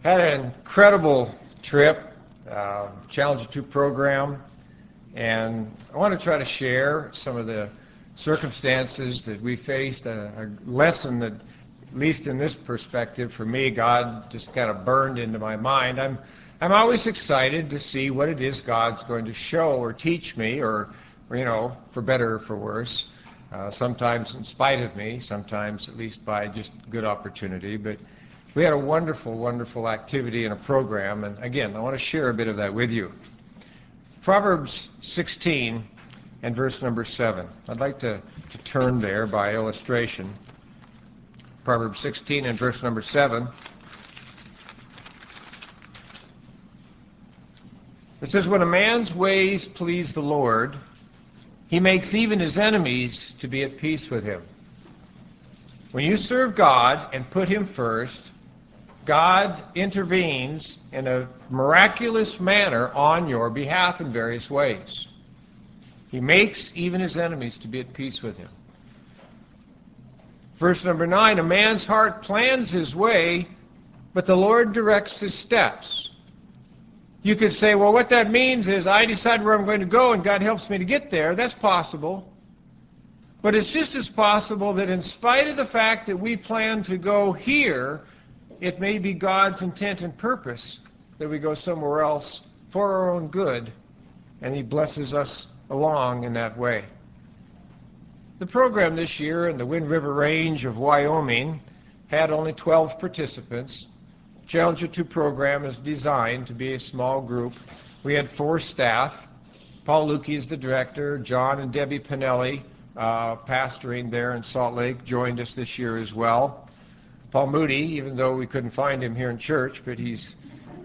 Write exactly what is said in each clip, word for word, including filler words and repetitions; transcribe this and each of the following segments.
Had an incredible trip, uh, Challenger two program, and I want to try to share some of the circumstances that we faced, a, a lesson that, at least in this perspective, for me, God just kind of burned into my mind. I'm, I'm always excited to see what it is God's going to show or teach me, or, or you know, for better or for worse, uh, sometimes in spite of me, sometimes at least by just good opportunity. But we had a wonderful, wonderful activity and a program, and again, I want to share a bit of that with you. Proverbs sixteen and verse number seven. I'd like to, to turn there by illustration. Proverbs sixteen and verse number seven. It says, "When a man's ways please the Lord, he makes even his enemies to be at peace with him." When you serve God and put him first, God intervenes in a miraculous manner on your behalf in various ways. He makes even his enemies to be at peace with him. Verse number nine, "A man's heart plans his way, but the Lord directs his steps." You could say, well, what that means is I decide where I'm going to go and God helps me to get there. That's possible. But it's just as possible that in spite of the fact that we plan to go here, it may be God's intent and purpose that we go somewhere else for our own good, and He blesses us along in that way. The program this year in the Wind River Range of Wyoming had only twelve participants. Challenger two program is designed to be a small group. We had four staff. Paul Lukey is the director. John and Debbie Pinelli, uh, pastoring there in Salt Lake, joined us this year as well. Paul Moody, even though we couldn't find him here in church, but he's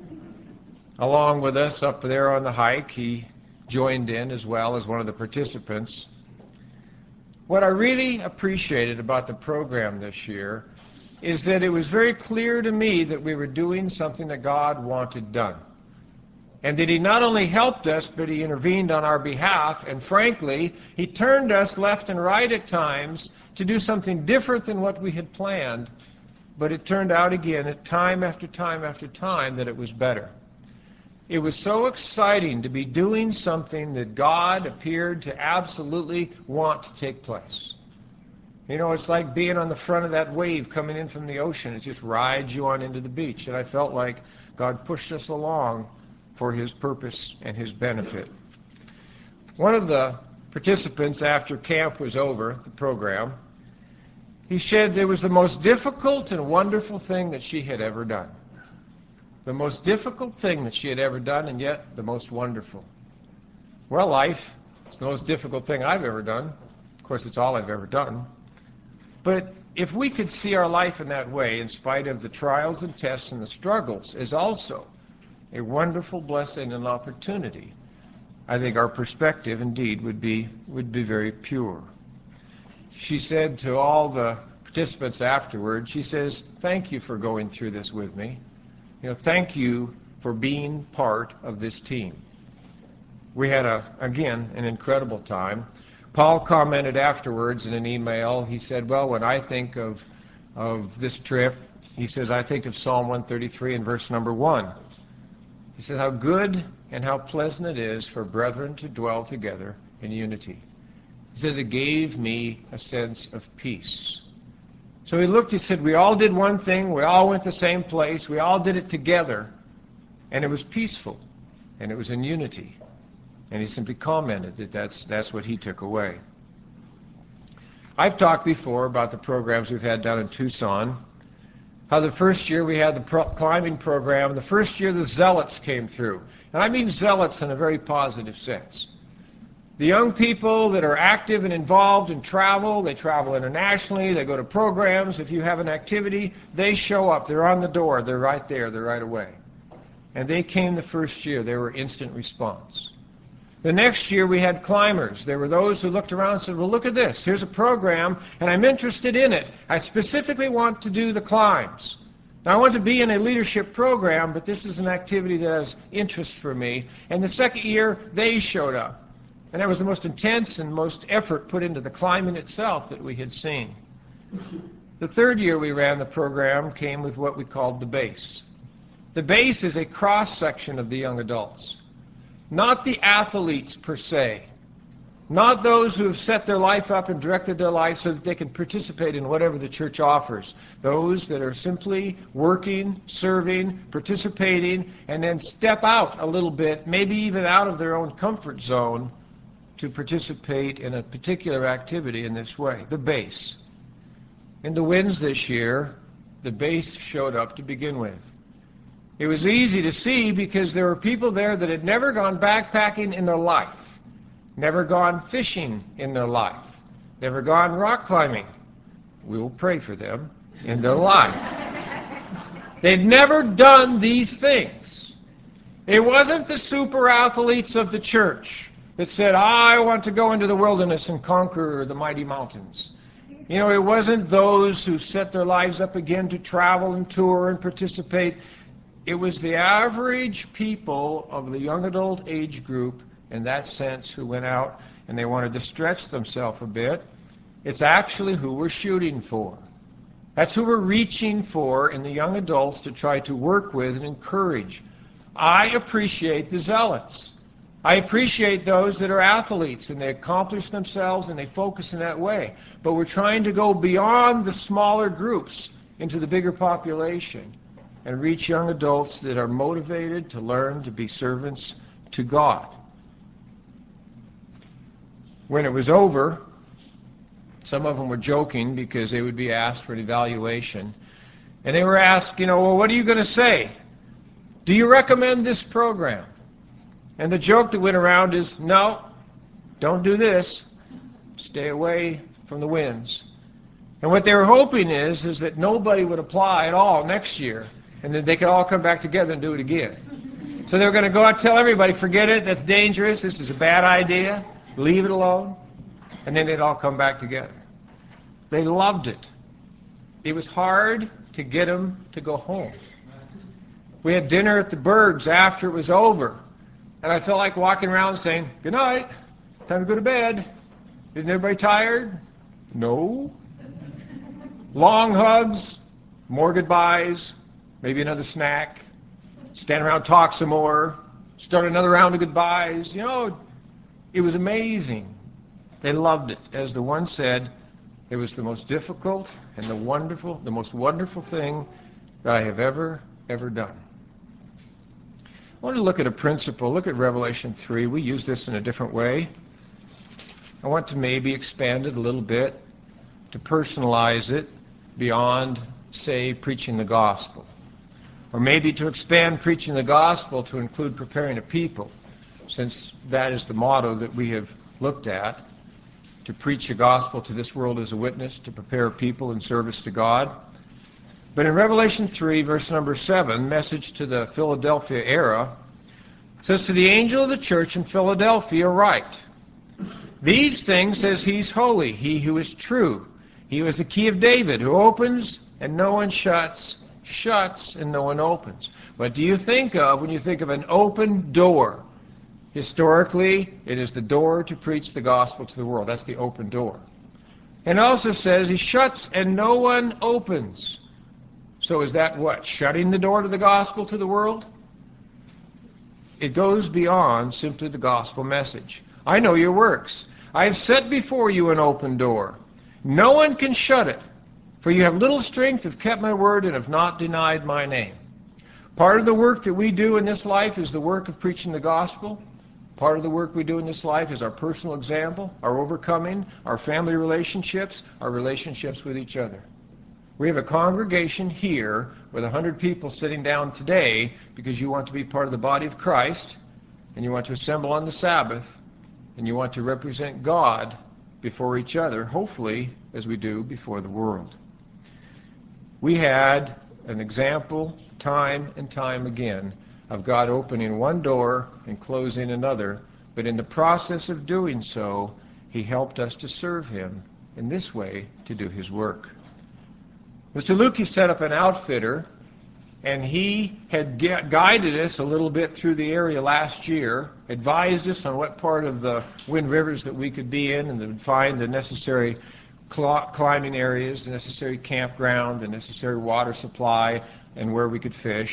along with us up there on the hike. He joined in as well as one of the participants. What I really appreciated about the program this year is that it was very clear to me that we were doing something that God wanted done. And that He not only helped us, but He intervened on our behalf, and frankly, He turned us left and right at times to do something different than what we had planned. But it turned out again, at time after time after time, that it was better. It was so exciting to be doing something that God appeared to absolutely want to take place. You know, it's like being on the front of that wave coming in from the ocean. It just rides you on into the beach. And I felt like God pushed us along for His purpose and His benefit. One of the participants, after camp was over, the program, he said it was the most difficult and wonderful thing that she had ever done. The most difficult thing that she had ever done, and yet the most wonderful. Well, life is the most difficult thing I've ever done. Of course, it's all I've ever done. But if we could see our life in that way, in spite of the trials and tests and the struggles, as also a wonderful blessing and opportunity, I think our perspective indeed would be would be very pure. She said to all the participants afterward, she says, "Thank you for going through this with me. You know, thank you for being part of this team." We had, a again, an incredible time. Paul commented afterwards in an email, he said, well, when I think of, of this trip, he says, I think of Psalm one thirty-three and verse number one. He says, how good and how pleasant it is for brethren to dwell together in unity. He says, it gave me a sense of peace. So he looked, he said, we all did one thing, we all went the same place, we all did it together, and it was peaceful, and it was in unity. And he simply commented that that's, that's what he took away. I've talked before about the programs we've had down in Tucson, how the first year we had the pro- climbing program, the first year the zealots came through. And I mean zealots in a very positive sense. The young people that are active and involved in travel, they travel internationally, they go to programs. If you have an activity, they show up. They're on the door. They're right there. They're right away. And they came the first year. They were instant response. The next year we had climbers. There were those who looked around and said, well, look at this. Here's a program, and I'm interested in it. I specifically want to do the climbs. Now, I want to be in a leadership program, but this is an activity that has interest for me. And the second year, they showed up. And that was the most intense and most effort put into the climbing itself that we had seen. The third year we ran the program came with what we called the base. The base is a cross-section of the young adults. Not the athletes per se. Not those who have set their life up and directed their life so that they can participate in whatever the church offers. Those that are simply working, serving, participating, and then step out a little bit, maybe even out of their own comfort zone, to participate in a particular activity in this way. The base. In the Winds this year, the base showed up to begin with. It was easy to see because there were people there that had never gone backpacking in their life, never gone fishing in their life, never gone rock climbing. We will pray for them in their life. They'd never done these things. It wasn't the super athletes of the church that said, I want to go into the wilderness and conquer the mighty mountains. You know, it wasn't those who set their lives up again to travel and tour and participate. It was the average people of the young adult age group, in that sense, who went out and they wanted to stretch themselves a bit. It's actually who we're shooting for. That's who we're reaching for in the young adults to try to work with and encourage. I appreciate the zealots. I appreciate those that are athletes and they accomplish themselves and they focus in that way. But we're trying to go beyond the smaller groups into the bigger population and reach young adults that are motivated to learn to be servants to God. When it was over, some of them were joking because they would be asked for an evaluation. And they were asked, you know, well, what are you going to say? Do you recommend this program? And the joke that went around is, no, don't do this. Stay away from the Winds. And what they were hoping is, is that nobody would apply at all next year, and then they could all come back together and do it again. So they were going to go out and tell everybody, forget it, that's dangerous, this is a bad idea, leave it alone, and then they'd all come back together. They loved it. It was hard to get them to go home. We had dinner at the Bergs after it was over, and I felt like walking around saying, good night, time to go to bed. Isn't everybody tired? No. Long hugs, more goodbyes, maybe another snack, stand around, talk some more, start another round of goodbyes. You know, it was amazing. They loved it. As the one said, it was the most difficult and the wonderful, the most wonderful thing that I have ever, ever done. I want to look at a principle. Look at Revelation three. We use this in a different way. I want to maybe expand it a little bit, to personalize it beyond, say, preaching the gospel. Or maybe to expand preaching the gospel to include preparing a people, since that is the motto that we have looked at, to preach the gospel to this world as a witness, to prepare a people in service to God. But in Revelation three, verse number seven, message to the Philadelphia era, says, to the angel of the church in Philadelphia write, these things says he's holy, he who is true. He who is the key of David, who opens and no one shuts, shuts and no one opens. What do you think of when you think of an open door? Historically, it is the door to preach the gospel to the world. That's the open door. And it also says he shuts and no one opens. So is that what? Shutting the door to the gospel to the world? It goes beyond simply the gospel message. I know your works. I have set before you an open door. No one can shut it. For you have little strength, have kept my word, and have not denied my name. Part of the work that we do in this life is the work of preaching the gospel. Part of the work we do in this life is our personal example, our overcoming, our family relationships, our relationships with each other. We have a congregation here with one hundred people sitting down today because you want to be part of the body of Christ, and you want to assemble on the Sabbath, and you want to represent God before each other, hopefully, as we do before the world. We had an example time and time again of God opening one door and closing another, but in the process of doing so, he helped us to serve him in this way to do his work. Mister Lukey set up an outfitter, and he had guided us a little bit through the area last year, advised us on what part of the Wind Rivers that we could be in, and then find the necessary climbing areas, the necessary campground, the necessary water supply, and where we could fish.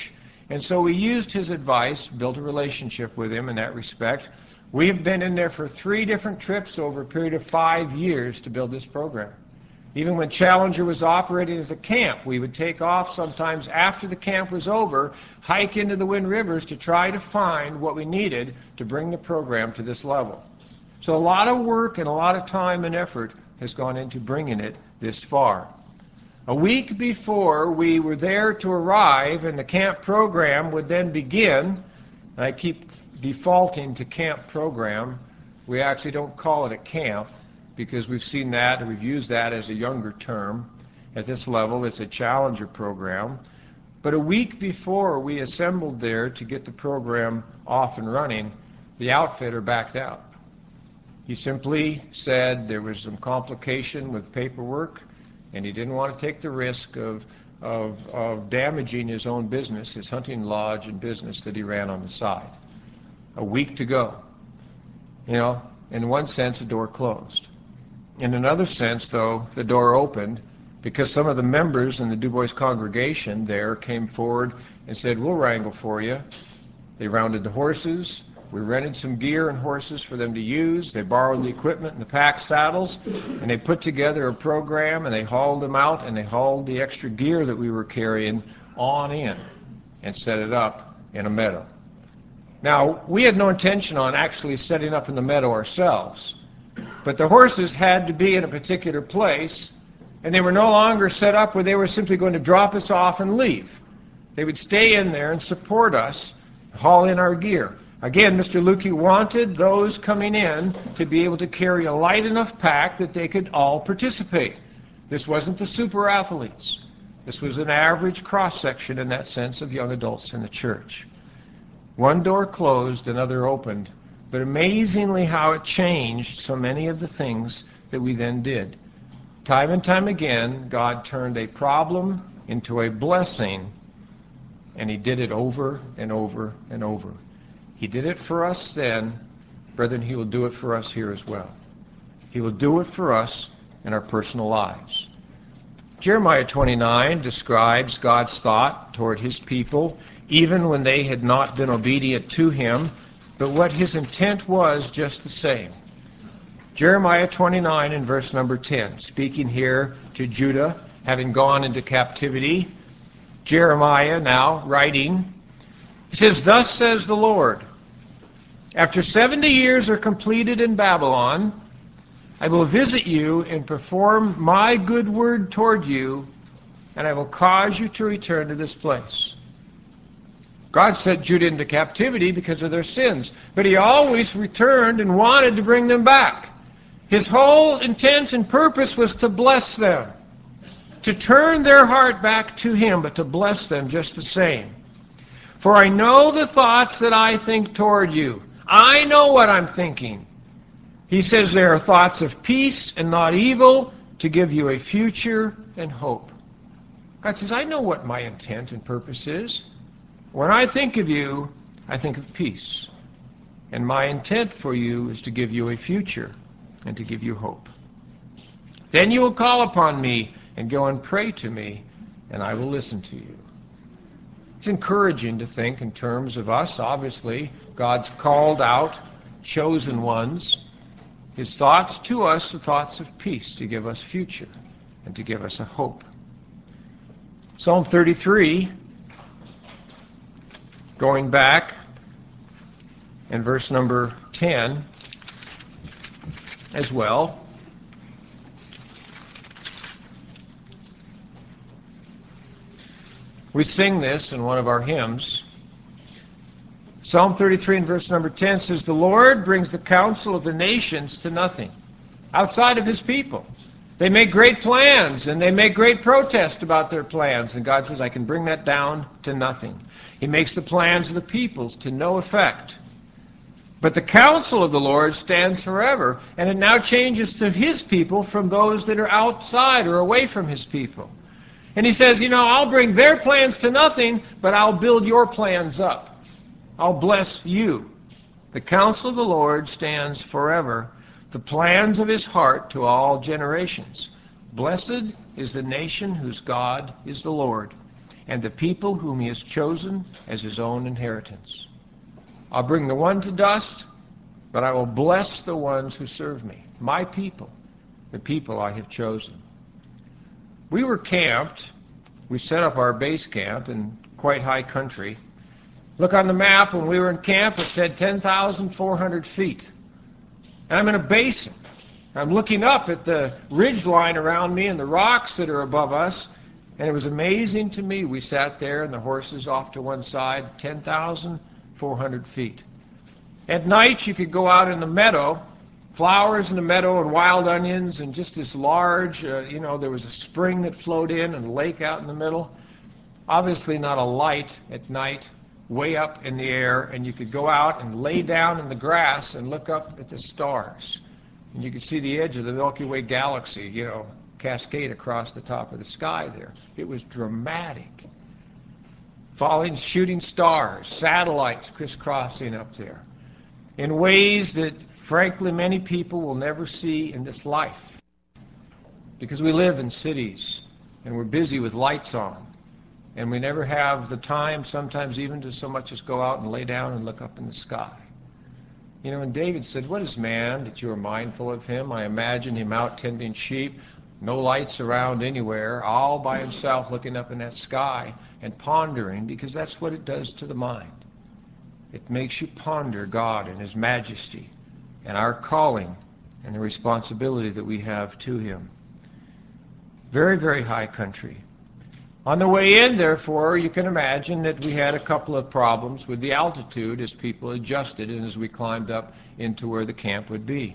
And so we used his advice, built a relationship with him in that respect. We have been in there for three different trips over a period of five years to build this program. Even when Challenger was operating as a camp, we would take off sometimes after the camp was over, hike into the Wind Rivers to try to find what we needed to bring the program to this level. So a lot of work and a lot of time and effort has gone into bringing it this far. A week before we were there to arrive and the camp program would then begin, and I keep defaulting to camp program, we actually don't call it a camp because we've seen that and we've used that as a younger term. At this level, it's a Challenger program. But a week before we assembled there to get the program off and running, the outfitter backed out. He simply said there was some complication with paperwork, and he didn't want to take the risk of, of, of damaging his own business, his hunting lodge and business that he ran on the side. A week to go. You know, in one sense, the door closed. In another sense, though, the door opened because some of the members in the Du Bois congregation there came forward and said, we'll wrangle for you. They rounded the horses. We rented some gear and horses for them to use. They borrowed the equipment and the pack saddles, and they put together a program, and they hauled them out, and they hauled the extra gear that we were carrying on in and set it up in a meadow. Now, we had no intention on actually setting up in the meadow ourselves, but the horses had to be in a particular place, and they were no longer set up where they were simply going to drop us off and leave. They would stay in there and support us, haul in our gear. Again, Mister Lukey wanted those coming in to be able to carry a light enough pack that they could all participate. This wasn't the super athletes. This was an average cross-section in that sense of young adults in the church. One door closed, another opened, but amazingly how it changed so many of the things that we then did. Time and time again, God turned a problem into a blessing, and he did it over and over and over. He did it for us then, brethren, he will do it for us here as well. He will do it for us in our personal lives. Jeremiah twenty-nine describes God's thought toward his people, even when they had not been obedient to him, but what his intent was just the same. Jeremiah twenty-nine in verse number ten, speaking here to Judah, having gone into captivity. Jeremiah now writing, he says, thus says the Lord, after seventy years are completed in Babylon, I will visit you and perform my good word toward you, and I will cause you to return to this place. God sent Judah into captivity because of their sins, but he always returned and wanted to bring them back. His whole intent and purpose was to bless them, to turn their heart back to him, but to bless them just the same. For I know the thoughts that I think toward you. I know what I'm thinking. He says there are thoughts of peace and not evil, to give you a future and hope. God says, I know what my intent and purpose is. When I think of you, I think of peace. And my intent for you is to give you a future and to give you hope. Then you will call upon me and go and pray to me, and I will listen to you. It's encouraging to think in terms of us. Obviously, God's called out, chosen ones. His thoughts to us are thoughts of peace, to give us future and to give us a hope. Psalm thirty-three, going back, in verse number ten as well. We sing this in one of our hymns. Psalm thirty-three and verse number ten says, the Lord brings the counsel of the nations to nothing, outside of his people. They make great plans, and they make great protest about their plans, and God says, I can bring that down to nothing. He makes the plans of the peoples to no effect. But the counsel of the Lord stands forever, and it now changes to his people from those that are outside or away from his people. And he says, you know, I'll bring their plans to nothing, but I'll build your plans up. I'll bless you. The counsel of the Lord stands forever, the plans of his heart to all generations. Blessed is the nation whose God is the Lord, and the people whom he has chosen as his own inheritance. I'll bring the one to dust, but I will bless the ones who serve me, my people, the people I have chosen. We were camped. We set up our base camp in quite high country. Look on the map, when we were in camp, it said ten thousand four hundred feet. And I'm in a basin. I'm looking up at the ridge line around me and the rocks that are above us, and it was amazing to me. We sat there and the horses off to one side, ten thousand four hundred feet. At night, you could go out in the meadow, flowers in the meadow and wild onions and just this large, uh, you know, there was a spring that flowed in and a lake out in the middle. Obviously not a light at night, way up in the air, and you could go out and lay down in the grass and look up at the stars. And you could see the edge of the Milky Way galaxy, you know, cascade across the top of the sky there. It was dramatic. Falling, shooting stars, satellites crisscrossing up there in ways that, frankly, many people will never see in this life, because we live in cities and we're busy with lights on, and we never have the time sometimes even to so much as go out and lay down and look up in the sky. You know, and David said, "What is man that you are mindful of him? I imagine him out tending sheep, no lights around anywhere, all by himself looking up in that sky and pondering," because that's what it does to the mind. It makes you ponder God and his majesty and our calling and the responsibility that we have to him. Very, very high country. On the way in, therefore, you can imagine that we had a couple of problems with the altitude as people adjusted and as we climbed up into where the camp would be.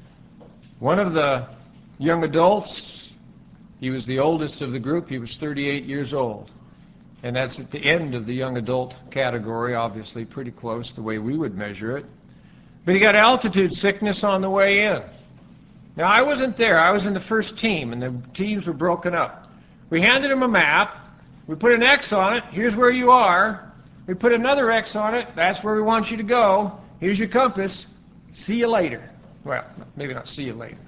One of the young adults, he was the oldest of the group, he was thirty-eight years old. And that's at the end of the young adult category, obviously pretty close the way we would measure it. But he got altitude sickness on the way in. Now, I wasn't there. I was in the first team, and the teams were broken up. We handed him a map. We put an X on it. Here's where you are. We put another X on it. That's where we want you to go. Here's your compass. See you later. Well, maybe not see you later.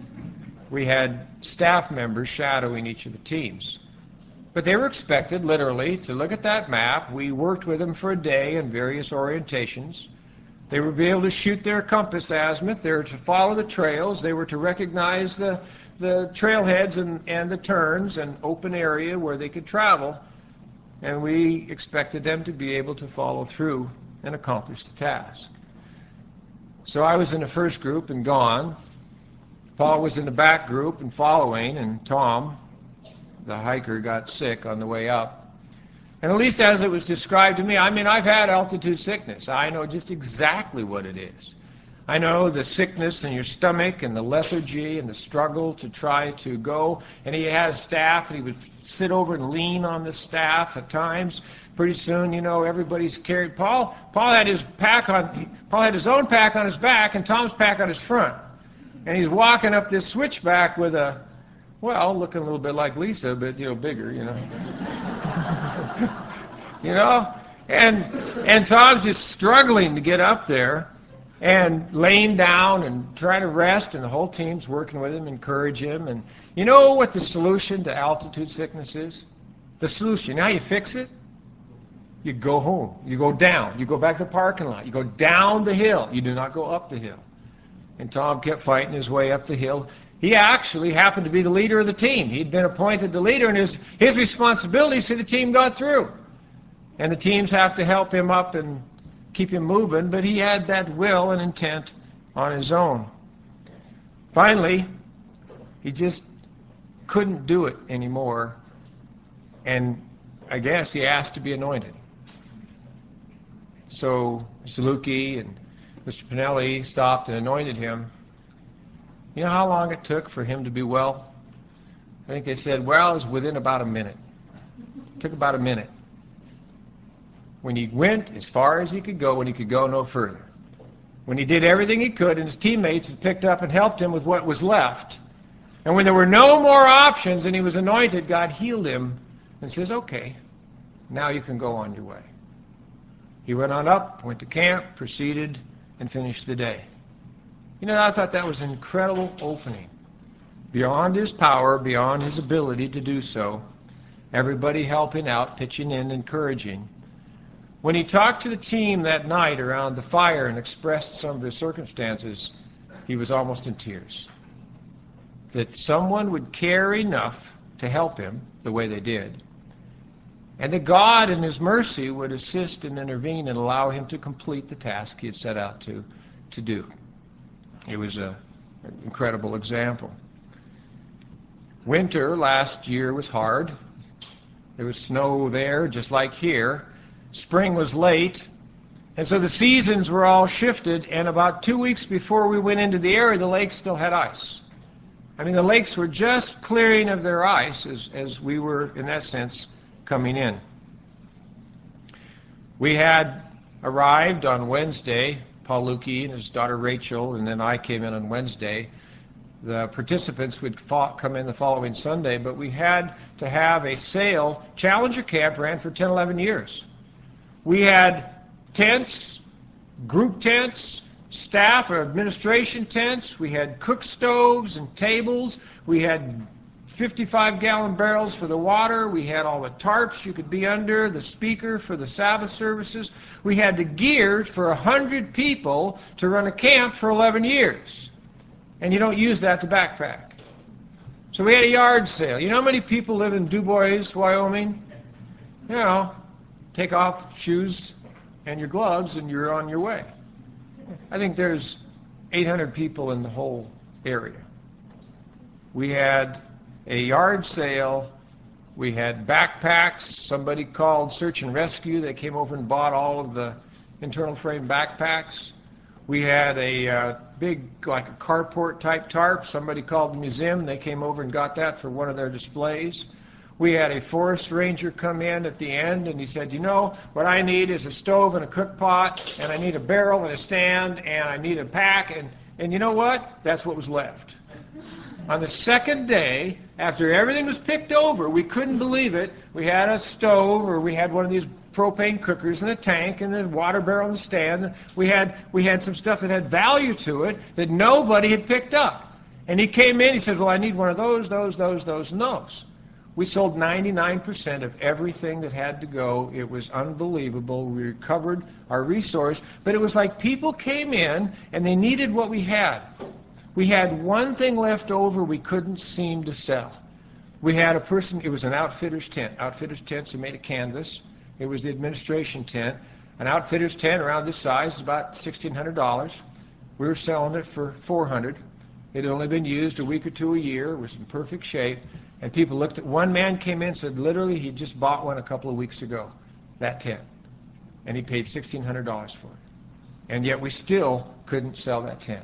We had staff members shadowing each of the teams. But they were expected, literally, to look at that map. We worked with them for a day in various orientations. They would be able to shoot their compass azimuth. They were to follow the trails. They were to recognize the, the trailheads and, and the turns and open area where they could travel. And we expected them to be able to follow through and accomplish the task. So I was in the first group and gone. Paul was in the back group and following, and Tom, the hiker, got sick on the way up. And at least as it was described to me, I mean, I've had altitude sickness. I know just exactly what it is. I know the sickness in your stomach and the lethargy and the struggle to try to go. And he had a staff, and he would sit over and lean on the staff at times. Pretty soon, you know, everybody's carried. Paul, Paul had his pack on. Paul had his own pack on his back, and Tom's pack on his front. And he's walking up this switchback with a, well, looking a little bit like Lisa, but, you know, bigger, you know. you know? And and Tom's just struggling to get up there and laying down and trying to rest, and the whole team's working with him, encourage him. And you know what the solution to altitude sickness is? The solution, now you fix it, you go home. You go down. You go back to the parking lot. You go down the hill. You do not go up the hill. And Tom kept fighting his way up the hill. He actually happened to be the leader of the team. He'd been appointed the leader, and his, his responsibility is to see the team got through. And the teams have to help him up and keep him moving, but he had that will and intent on his own. Finally, he just couldn't do it anymore, and I guess he asked to be anointed. So Mister Lukey and Mister Pinelli stopped and anointed him. You know how long it took for him to be well? I think they said, well, it was within about a minute. It took about a minute. When he went as far as he could go, when he could go no further. When he did everything he could, and his teammates had picked up and helped him with what was left. And when there were no more options and he was anointed, God healed him and says, okay, now you can go on your way. He went on up, went to camp, proceeded, and finished the day. You know, I thought that was an incredible opening. Beyond his power, beyond his ability to do so, Everybody helping out, pitching in, encouraging. When he talked to the team that night around the fire and expressed some of his circumstances, he was almost in tears. That someone would care enough to help him the way they did, and that God in his mercy would assist and intervene and allow him to complete the task he had set out to, to do. It was a, an incredible example. Winter last year was hard. There was snow there, just like here. Spring was late, and so the seasons were all shifted, and about two weeks before we went into the area, the lake still had ice. I mean, the lakes were just clearing of their ice as, as we were, in that sense, coming in. We had arrived on Wednesday, Paul Lukey and his daughter Rachel, and then I came in on Wednesday. The participants would come in the following Sunday, but we had to have a sale. Challenger Camp ran for ten, eleven years. We had tents, group tents, staff or administration tents. We had cook stoves and tables. We had fifty-five gallon barrels for the water. We had all the tarps you could be under, the speaker for the Sabbath services. We had the gear for one hundred people to run a camp for eleven years. And you don't use that to backpack. So we had a yard sale. You know how many people live in Du Bois, Wyoming? You know, take off shoes and your gloves and you're on your way. I think there's eight hundred people in the whole area. We had a yard sale. We had backpacks. Somebody called Search and Rescue. They came over and bought all of the internal frame backpacks. We had a uh, big, like a carport type tarp. Somebody called the museum. They came over and got that for one of their displays. We had a forest ranger come in at the end, and he said, you know, what I need is a stove and a cook pot, and I need a barrel and a stand, and I need a pack, and, and you know what? That's what was left. On the second day, after everything was picked over, we couldn't believe it. We had a stove, or we had one of these propane cookers and a tank and a water barrel and a stand. We had, we had some stuff that had value to it that nobody had picked up. And he came in, he said, well, I need one of those, those, those, those, and those. We sold ninety-nine percent of everything that had to go. It was unbelievable. We recovered our resource, but it was like people came in and they needed what we had. We had one thing left over we couldn't seem to sell. We had a person, it was an outfitter's tent. Outfitter's tents are made of canvas. It was the administration tent. An outfitter's tent around this size is about sixteen hundred dollars. We were selling it for four hundred dollars. It had only been used a week or two a year. It was in perfect shape. And people looked at, one man came in and said literally he just bought one a couple of weeks ago, that tent. And he paid sixteen hundred dollars for it. And yet we still couldn't sell that tent.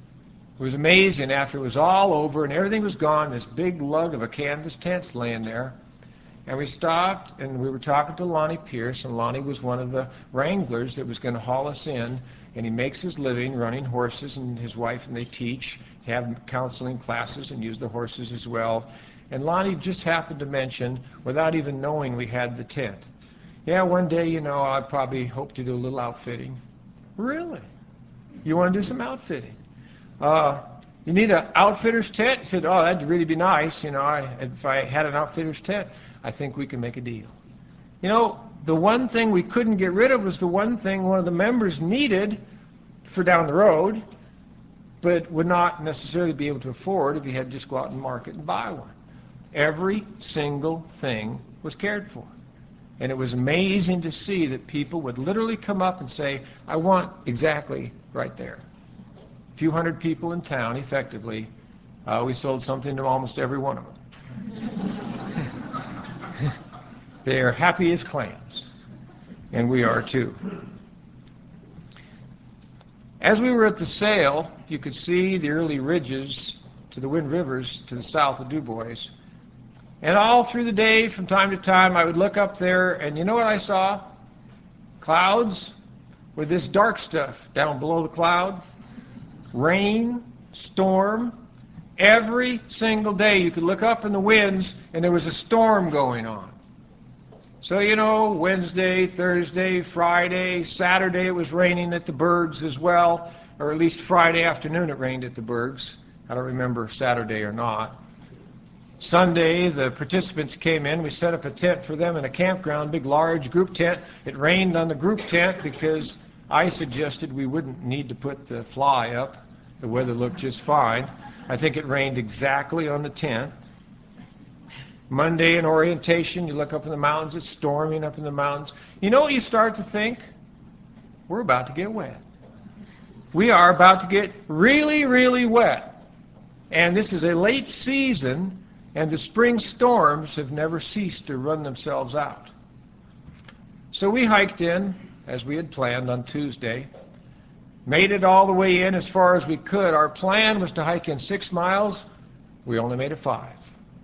It was amazing. After it was all over and everything was gone, this big lug of a canvas tent's laying there. And we stopped and we were talking to Lonnie Pierce, and Lonnie was one of the wranglers that was going to haul us in. And he makes his living running horses, and his wife and they teach, have counseling classes and use the horses as well. And Lonnie just happened to mention, without even knowing we had the tent, yeah, one day, you know, I probably hope to do a little outfitting. Really? You want to do some outfitting? Uh, you need an outfitter's tent? He said, oh, that'd really be nice. You know, I, if I had an outfitter's tent, I think we can make a deal. You know, the one thing we couldn't get rid of was the one thing one of the members needed for down the road, but would not necessarily be able to afford if he had to just go out and market and buy one. Every single thing was cared for. And it was amazing to see that people would literally come up and say, I want exactly right there. A few hundred people in town, effectively, uh, we sold something to almost every one of them. They are happy as clams, and we are too. As we were at the sale, you could see the early ridges to the Wind Rivers to the south of Du Bois. And all through the day, from time to time, I would look up there, and you know what I saw? Clouds with this dark stuff down below the cloud. Rain, storm. Every single day you could look up in the winds, and there was a storm going on. So, you know, Wednesday, Thursday, Friday, Saturday it was raining at the Bergs as well, or at least Friday afternoon it rained at the Bergs. I don't remember Saturday or not. Sunday, the participants came in. We set up a tent for them in a campground, big, large group tent. It rained on the group tent because I suggested we wouldn't need to put the fly up. The weather looked just fine. I think it rained exactly on the tent. Monday in orientation, you look up in the mountains, it's storming up in the mountains. You know what you start to think? We're about to get wet. We are about to get really, really wet. And this is a late season, and the spring storms have never ceased to run themselves out. So we hiked in, as we had planned on Tuesday, made it all the way in as far as we could. Our plan was to hike in six miles. We only made it five.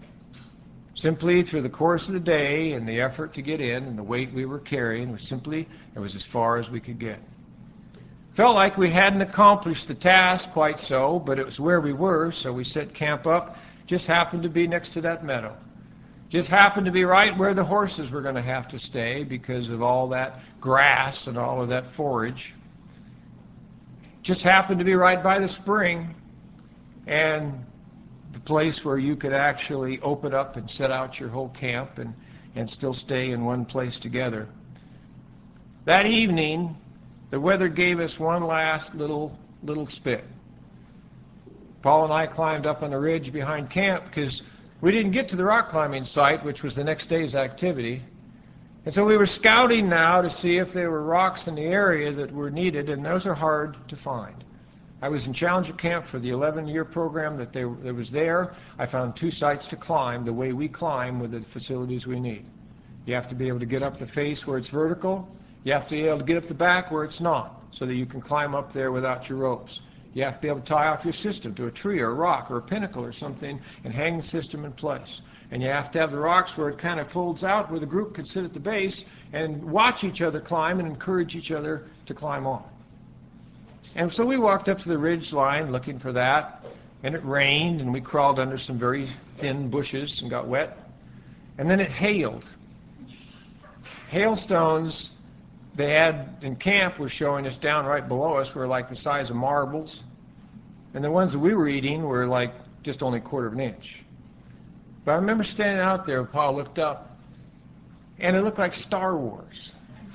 Simply through the course of the day and the effort to get in and the weight we were carrying, was simply, it was as far as we could get. Felt like we hadn't accomplished the task quite so, but it was where we were, so we set camp up. Just happened to be next to that meadow. Just happened to be right where the horses were going to have to stay because of all that grass and all of that forage. Just happened to be right by the spring and the place where you could actually open up and set out your whole camp and, and still stay in one place together. That evening, the weather gave us one last little, little spit. Paul and I climbed up on the ridge behind camp because we didn't get to the rock climbing site, which was the next day's activity. And so we were scouting now to see if there were rocks in the area that were needed, and those are hard to find. I was in Challenger Camp for the eleven-year program that, they, that was there. I found two sites to climb the way we climb with the facilities we need. You have to be able to get up the face where it's vertical. You have to be able to get up the back where it's not, so that you can climb up there without your ropes. You have to be able to tie off your system to a tree or a rock or a pinnacle or something and hang the system in place. And you have to have the rocks where it kind of folds out where the group can sit at the base and watch each other climb and encourage each other to climb on. And so we walked up to the ridge line looking for that, and it rained, and we crawled under some very thin bushes and got wet. And then it hailed. Hailstones they had in camp were showing us down right below us were like the size of marbles. And the ones that we were eating were like just only a quarter of an inch. But I remember standing out there, Paul looked up, and it looked like Star Wars.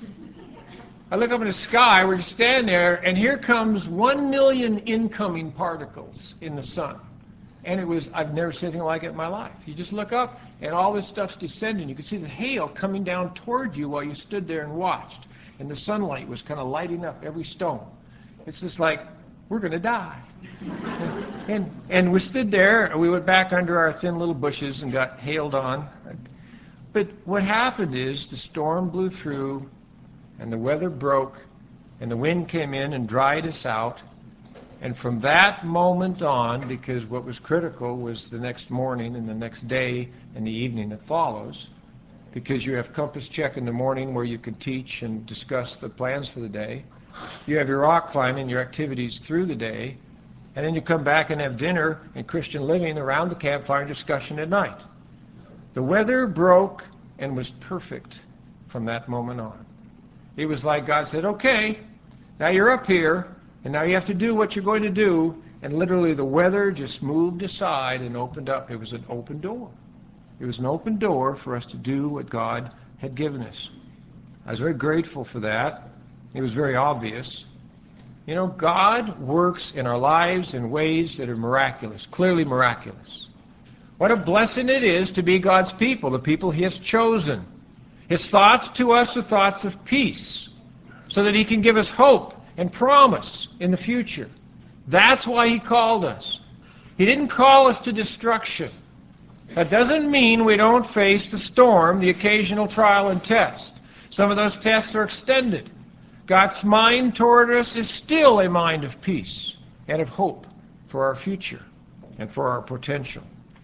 I look up in the sky, we're just standing there, and here comes one million incoming particles in the sun. And it was, I've never seen anything like it in my life. You just look up, and all this stuff's descending. You could see the hail coming down toward you while you stood there and watched. And the sunlight was kind of lighting up every stone. It's just like, we're going to die. and, and we stood there, and we went back under our thin little bushes and got hailed on. But what happened is the storm blew through, and the weather broke, and the wind came in and dried us out. And from that moment on, because what was critical was the next morning and the next day and the evening that follows, because you have compass check in the morning where you can teach and discuss the plans for the day. You have your rock climbing, your activities through the day, and then you come back and have dinner and Christian living around the campfire discussion at night. The weather broke and was perfect from that moment on. It was like God said, okay, now you're up here, and now you have to do what you're going to do, and literally the weather just moved aside and opened up. It was an open door. It was an open door for us to do what God had given us. I was very grateful for that. It was very obvious. You know, God works in our lives in ways that are miraculous, clearly miraculous. What a blessing it is to be God's people, the people He has chosen. His thoughts to us are thoughts of peace, so that He can give us hope and promise in the future. That's why He called us. He didn't call us to destruction. That doesn't mean we don't face the storm, the occasional trial and test. Some of those tests are extended. God's mind toward us is still a mind of peace and of hope for our future and for our potential.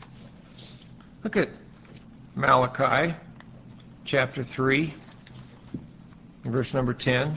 Look at Malachi chapter three, verse number ten.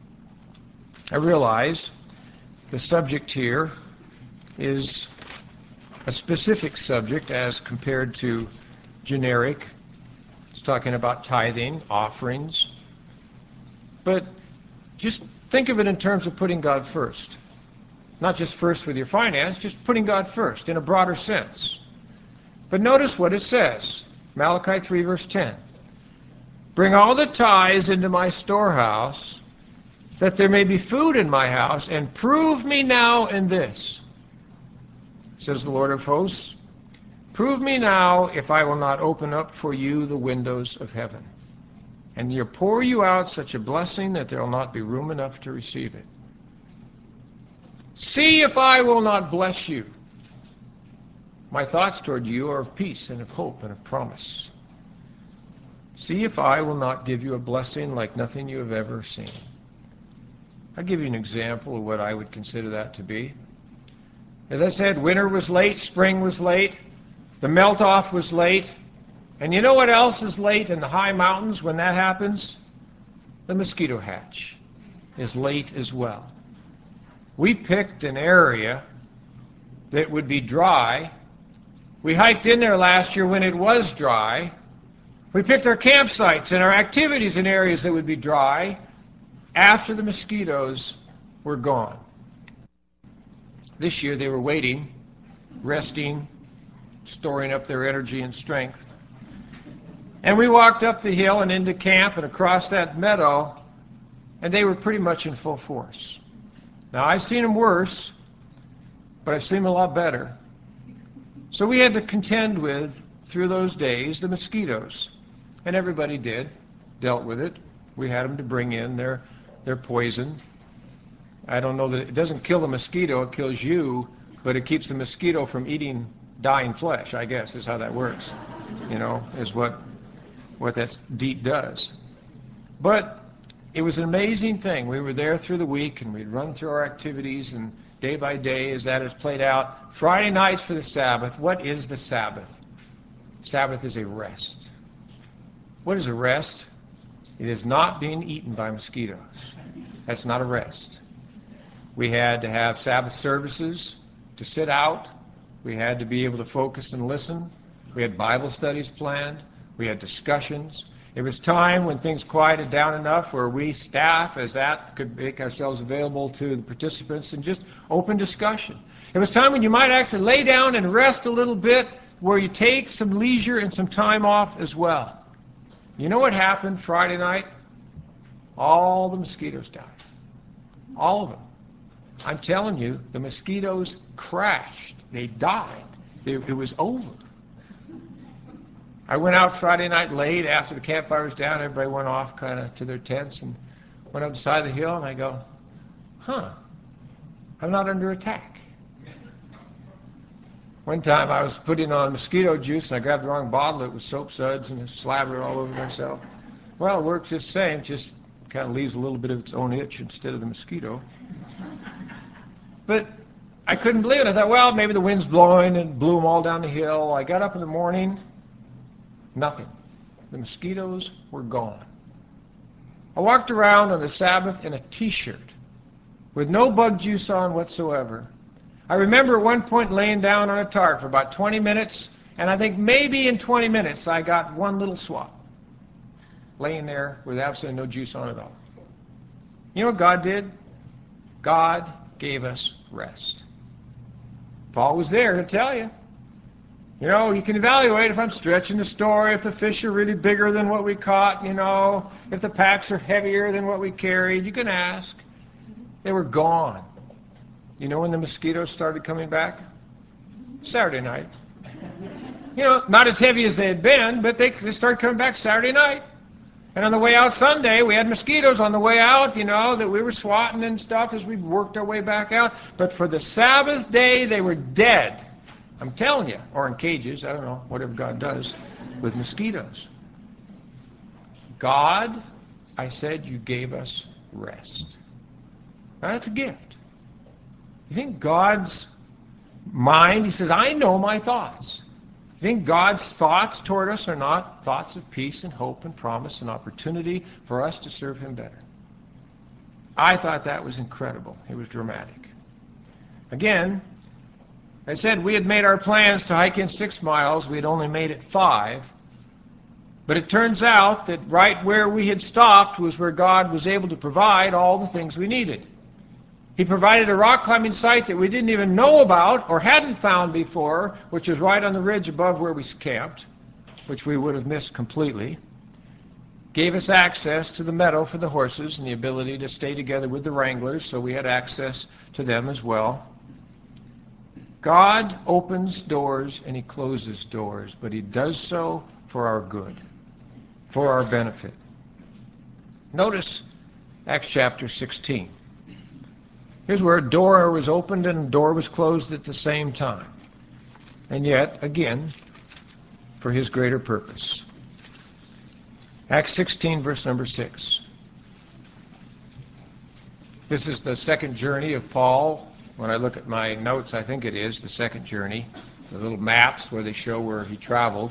I realize the subject here is a specific subject as compared to generic. It's talking about tithing, offerings. But just think of it in terms of putting God first. Not just first with your finance, just putting God first in a broader sense. But notice what it says. Malachi three, verse ten. Bring all the tithes into my storehouse, that there may be food in my house, and prove me now in this, says the Lord of hosts. Prove me now if I will not open up for you the windows of heaven, and you pour you out such a blessing that there will not be room enough to receive it. See if I will not bless you. My thoughts toward you are of peace and of hope and of promise. See if I will not give you a blessing like nothing you have ever seen. I'll give you an example of what I would consider that to be. As I said, winter was late, spring was late, the melt-off was late, and you know what else is late in the high mountains when that happens? The mosquito hatch is late as well. We picked an area that would be dry. We hiked in there last year when it was dry. We picked our campsites and our activities in areas that would be dry after the mosquitoes were gone. This year they were waiting, resting, storing up their energy and strength. And we walked up the hill and into camp and across that meadow, and they were pretty much in full force. Now, I've seen them worse, but I've seen them a lot better. So we had to contend with, through those days, the mosquitoes. And everybody did, dealt with it. We had them to bring in their, their poison. I don't know that it doesn't kill the mosquito, it kills you, but it keeps the mosquito from eating dying flesh, I guess, is how that works. You know, is what, what that DEET does. But it was an amazing thing. We were there through the week, and we'd run through our activities, and day by day, as that has played out. Friday nights for the Sabbath. What is the Sabbath? Sabbath is a rest. What is a rest? It is not being eaten by mosquitoes. That's not a rest. We had to have Sabbath services to sit out. We had to be able to focus and listen. We had Bible studies planned. We had discussions. It was time when things quieted down enough where we, staff, as that, could make ourselves available to the participants and just open discussion. It was time when you might actually lay down and rest a little bit, where you take some leisure and some time off as well. You know what happened Friday night? All the mosquitoes died. All of them. I'm telling you, the mosquitoes crashed. They died. They, it was over. I went out Friday night late after the campfire was down. Everybody went off kind of to their tents and went up the side of the hill, and I go, huh, I'm not under attack. One time I was putting on mosquito juice, and I grabbed the wrong bottle. It was soap suds, and slathered all over myself. Well, it works just the same, just kind of leaves a little bit of its own itch instead of the mosquito. But I couldn't believe it. I thought, well, maybe the wind's blowing, and blew them all down the hill. I got up in the morning. Nothing. The mosquitoes were gone. I walked around on the Sabbath in a T-shirt with no bug juice on whatsoever. I remember at one point laying down on a tarp for about twenty minutes, and I think maybe in twenty minutes I got one little swab, laying there with absolutely no juice on at all. You know what God did? God gave us rest. Paul was there to tell you. You know, you can evaluate if I'm stretching the story, if the fish are really bigger than what we caught, you know, if the packs are heavier than what we carried. You can ask. They were gone. You know when the mosquitoes started coming back? Saturday night. You know, not as heavy as they had been, but they, they started coming back Saturday night. And on the way out Sunday, we had mosquitoes on the way out, you know, that we were swatting and stuff as we worked our way back out. But for the Sabbath day, they were dead. I'm telling you, or in cages, I don't know, whatever God does with mosquitoes. God, I said, you gave us rest. Now, that's a gift. You think God's mind, he says, I know my thoughts. You think God's thoughts toward us are not thoughts of peace and hope and promise and opportunity for us to serve him better? I thought that was incredible. It was dramatic. Again, I said we had made our plans to hike in six miles. We had only made it five. But it turns out that right where we had stopped was where God was able to provide all the things we needed. He provided a rock climbing site that we didn't even know about or hadn't found before, which is right on the ridge above where we camped, which we would have missed completely. Gave us access to the meadow for the horses and the ability to stay together with the wranglers, so we had access to them as well. God opens doors and he closes doors, but he does so for our good, for our benefit. Notice Acts chapter sixteen. Here's where a door was opened and a door was closed at the same time. And yet, again, for his greater purpose. Acts sixteen, verse number six. This is the second journey of Paul. When I look at my notes, I think it is the second journey. The little maps where they show where he traveled.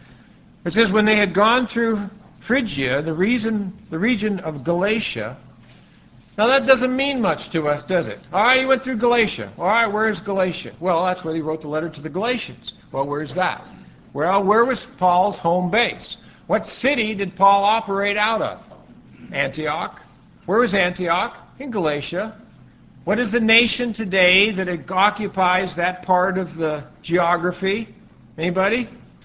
It says, when they had gone through Phrygia, the, reason, the region of Galatia. Now that doesn't mean much to us, does it? All right, he went through Galatia. All right, where's Galatia? Well, that's where he wrote the letter to the Galatians. Well, where's that? Well, where was Paul's home base? What city did Paul operate out of? Antioch. Where was Antioch? In Galatia. What is the nation today that occupies that part of the geography? Anybody?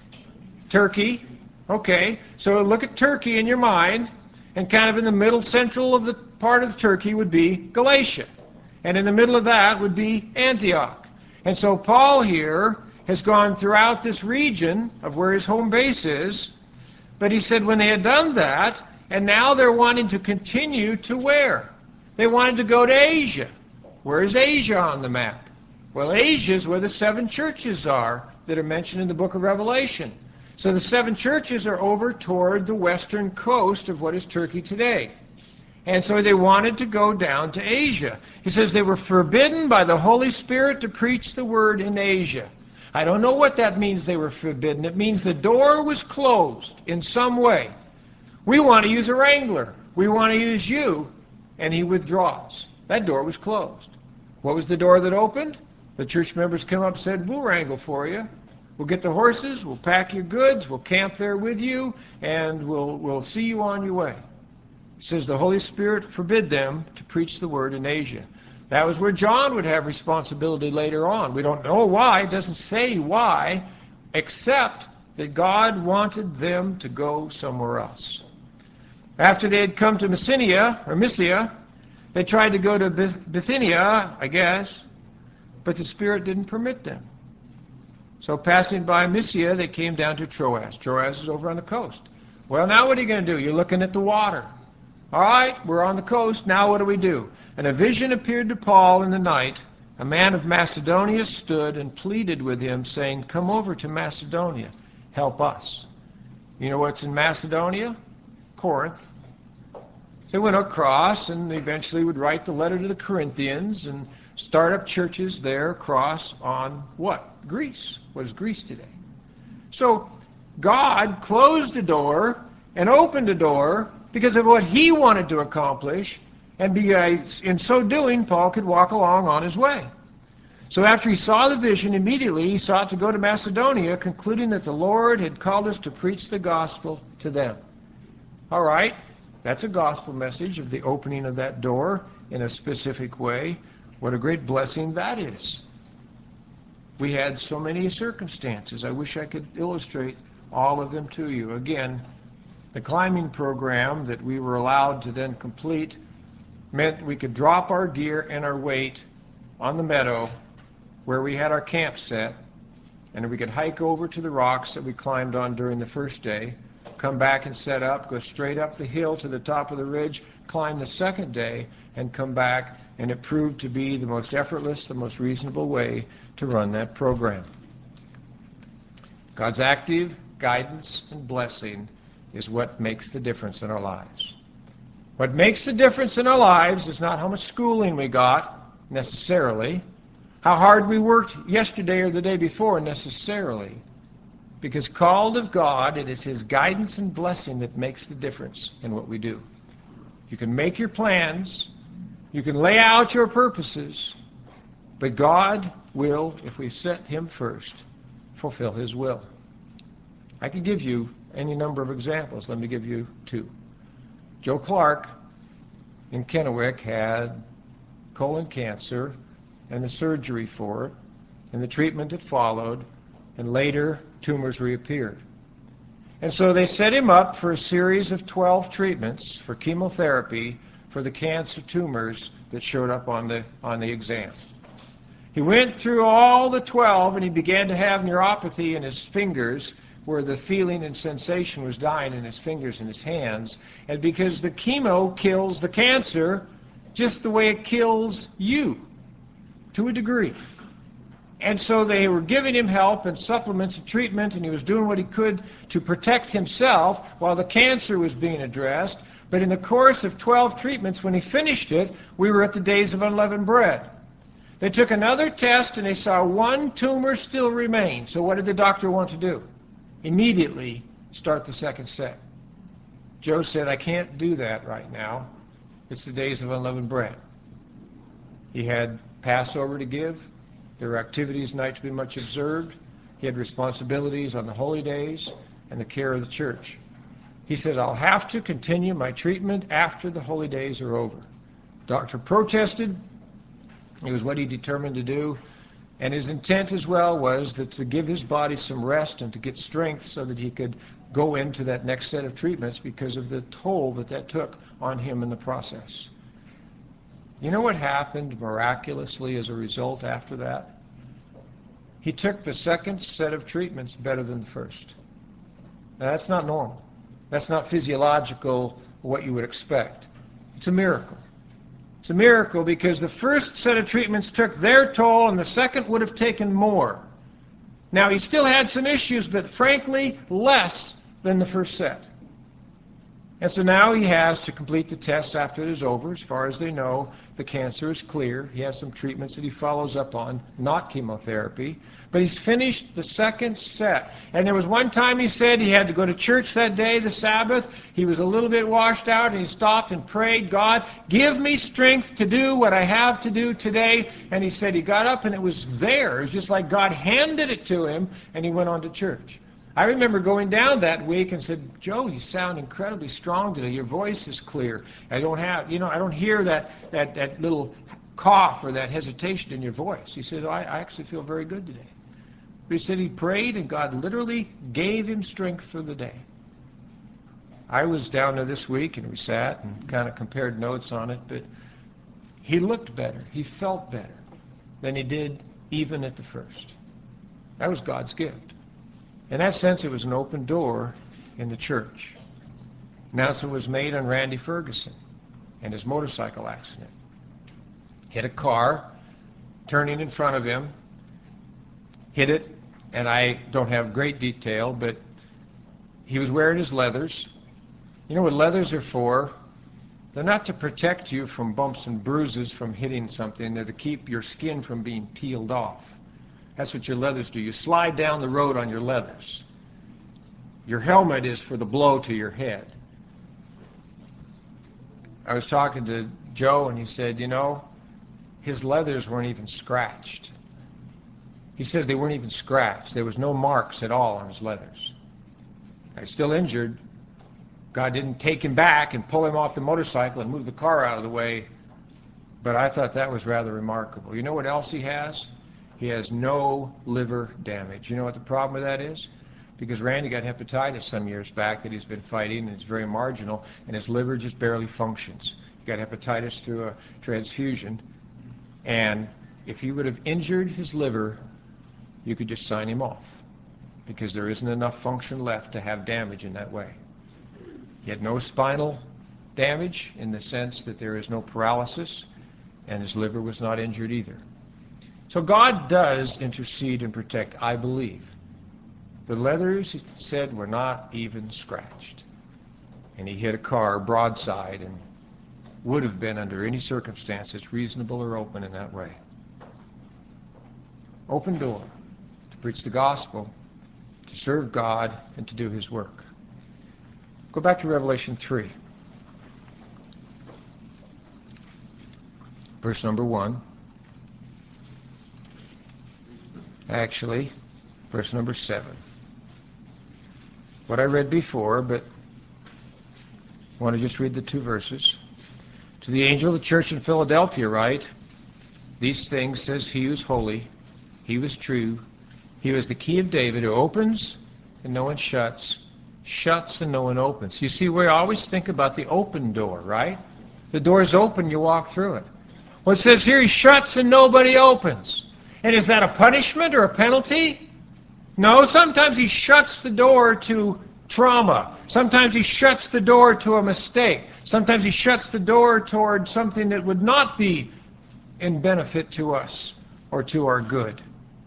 Turkey. Okay, so look at Turkey in your mind, and kind of in the middle central of the part of Turkey would be Galatia. And in the middle of that would be Antioch. And so Paul here has gone throughout this region of where his home base is, but he said when they had done that, and now they're wanting to continue to where? They wanted to go to Asia. Where is Asia on the map? Well, Asia is where the seven churches are that are mentioned in the book of Revelation. So the seven churches are over toward the western coast of what is Turkey today. And so they wanted to go down to Asia. He says they were forbidden by the Holy Spirit to preach the word in Asia. I don't know what that means, they were forbidden. It means the door was closed in some way. We want to use a wrangler. We want to use you. And he withdraws. That door was closed. What was the door that opened? The church members come up and said, we'll wrangle for you. We'll get the horses, we'll pack your goods, we'll camp there with you, and we'll, we'll see you on your way. It says the Holy Spirit forbid them to preach the word in Asia. That was where John would have responsibility later on. We don't know why. It doesn't say why, except that God wanted them to go somewhere else. After they had come to Mysia, or Mysia, they tried to go to Bithynia, I guess, but the Spirit didn't permit them. So passing by Mysia, they came down to Troas. Troas is over on the coast. Well, now what are you going to do? You're looking at the water. All right, we're on the coast. Now what do we do? And a vision appeared to Paul in the night. A man of Macedonia stood and pleaded with him, saying, come over to Macedonia. Help us. You know what's in Macedonia? Corinth. So they went across and eventually would write the letter to the Corinthians and start up churches there across on what? Greece. What is Greece today? So God closed the door and opened a door because of what he wanted to accomplish, and be, in so doing, Paul could walk along on his way. So after he saw the vision, immediately he sought to go to Macedonia, concluding that the Lord had called us to preach the gospel to them. All right, that's a gospel message of the opening of that door in a specific way. What a great blessing that is. We had so many circumstances. I wish I could illustrate all of them to you. Again, the climbing program that we were allowed to then complete meant we could drop our gear and our weight on the meadow where we had our camp set, and we could hike over to the rocks that we climbed on during the first day, come back and set up, go straight up the hill to the top of the ridge, climb the second day, and come back, and it proved to be the most effortless, the most reasonable way to run that program. God's active guidance and blessing is what makes the difference in our lives. What makes the difference in our lives is not how much schooling we got, necessarily, how hard we worked yesterday or the day before, necessarily. Because called of God, it is his guidance and blessing that makes the difference in what we do. You can make your plans, you can lay out your purposes, but God will, if we set him first, fulfill his will. I could give you any number of examples. Let me give you two. Joe Clark in Kennewick had colon cancer, and the surgery for it, and the treatment that followed, and later tumors reappeared. And so they set him up for a series of twelve treatments for chemotherapy for the cancer tumors that showed up on the, on the exam. He went through all the twelve, and he began to have neuropathy in his fingers, where the feeling and sensation was dying in his fingers and his hands. And because the chemo kills the cancer just the way it kills you, to a degree. And so they were giving him help and supplements and treatment, and he was doing what he could to protect himself while the cancer was being addressed. But in the course of twelve treatments, when he finished it, we were at the days of unleavened bread. They took another test, and they saw one tumor still remain. So what did the doctor want to do? Immediately start the second set. Joe said, I can't do that right now. It's the days of unleavened bread. He had Passover to give. There were activities night to be much observed. He had responsibilities on the holy days and the care of the church. He said, I'll have to continue my treatment after the holy days are over. Doctor protested. It was what he determined to do. And his intent as well was that to give his body some rest and to get strength so that he could go into that next set of treatments because of the toll that that took on him in the process. You know what happened miraculously as a result after that? He took the second set of treatments better than the first. Now, that's not normal. That's not physiological, what you would expect. It's a miracle. It's a miracle because the first set of treatments took their toll and the second would have taken more. Now, he still had some issues, but frankly, less than the first set. And so now he has to complete the tests after it is over. As far as they know, the cancer is clear. He has some treatments that he follows up on, not chemotherapy. But he's finished the second set. And there was one time he said he had to go to church that day, the Sabbath. He was a little bit washed out, and he stopped and prayed, God, give me strength to do what I have to do today. And he said he got up, and it was there. It was just like God handed it to him, and he went on to church. I remember going down that week and said, Joe, you sound incredibly strong today. Your voice is clear. I don't have, you know, I don't hear that, that, that little cough or that hesitation in your voice. He said, oh, I, I actually feel very good today. But he said he prayed and God literally gave him strength for the day. I was down there this week and we sat and kind of compared notes on it, but he looked better. He felt better than he did even at the first. That was God's gift. In that sense, it was an open door in the church. Announcement was made on Randy Ferguson and his motorcycle accident. Hit a car, turning in front of him, hit it, and I don't have great detail, but he was wearing his leathers. You know what leathers are for? They're not to protect you from bumps and bruises from hitting something. They're to keep your skin from being peeled off. That's what your leathers do. You slide down the road on your leathers. Your helmet is for the blow to your head. I was talking to Joe, and he said, you know, his leathers weren't even scratched. He says they weren't even scratched. There was no marks at all on his leathers. He's still injured. God didn't take him back and pull him off the motorcycle and move the car out of the way. But I thought that was rather remarkable. You know what else he has? He has no liver damage. You know what the problem with that is? Because Randy got hepatitis some years back that he's been fighting, and it's very marginal, and his liver just barely functions. He got hepatitis through a transfusion, and if he would have injured his liver, you could just sign him off, because there isn't enough function left to have damage in that way. He had no spinal damage in the sense that there is no paralysis, and his liver was not injured either. So God does intercede and protect, I believe. The leathers, he said, were not even scratched. And he hit a car broadside and would have been, under any circumstances, reasonable or open in that way. Open door to preach the gospel, to serve God, and to do his work. Go back to Revelation three. Verse number one. Actually, verse number seven. What I read before, but I want to just read the two verses. To the angel of the church in Philadelphia write, These things says he who's holy, he was true, he was the key of David, who opens and no one shuts, shuts and no one opens. You see, we always think about the open door, right? The door's open, you walk through it. Well, it says here he shuts and nobody opens. And is that a punishment or a penalty? No, sometimes he shuts the door to trauma. Sometimes he shuts the door to a mistake. Sometimes he shuts the door toward something that would not be in benefit to us or to our good.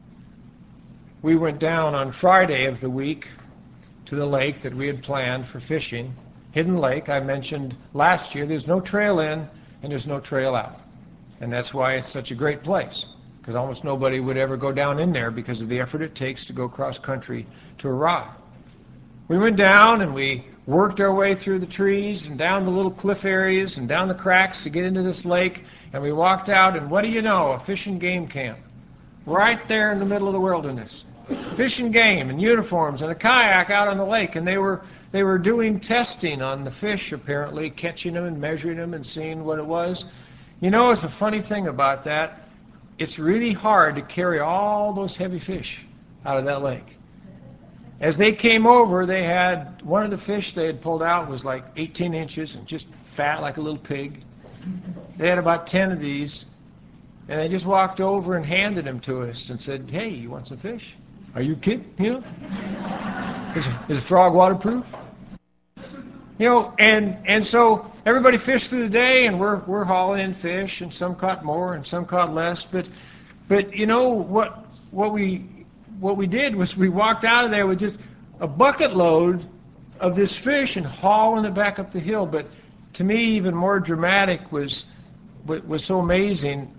We went down on Friday of the week to the lake that we had planned for fishing. Hidden Lake, I mentioned last year, there's no trail in and there's no trail out. And that's why it's such a great place, because almost nobody would ever go down in there because of the effort it takes to go cross country to arrive. We went down and we worked our way through the trees and down the little cliff areas and down the cracks to get into this lake, and we walked out, and what do you know, a fish and game camp right there in the middle of the wilderness. Fish and game and uniforms and a kayak out on the lake, and they were they were doing testing on the fish, apparently, catching them and measuring them and seeing what it was. You know, it's a funny thing about that. It's really hard to carry all those heavy fish out of that lake. As they came over, they had one of the fish they had pulled out was like eighteen inches and just fat like a little pig. They had about ten of these, and they just walked over and handed them to us and said, "Hey, you want some fish? Are you kidding? You know, is, is a frog waterproof?" You know, and and so everybody fished through the day, and we're we're hauling in fish, and some caught more and some caught less. But but you know what what we what we did was we walked out of there with just a bucket load of this fish and hauling it back up the hill. But to me, even more dramatic was was so amazing.